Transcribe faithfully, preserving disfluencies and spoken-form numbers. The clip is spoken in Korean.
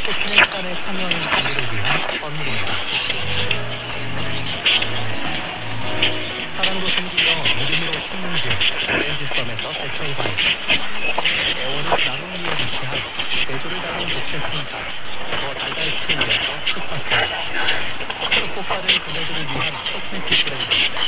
피트니스단의 상영인 관리를 위한 선물입니다. 사랑으로 숨기며 믿음으로 심는 길 오렌지썸에서 제철 과일, 애원을 나눔 위에 위치한 제주를 담은 녹색순살 더 달달 스테이에서 스파스, 스트로포카를 그네들을 위한 코스메틱 브랜드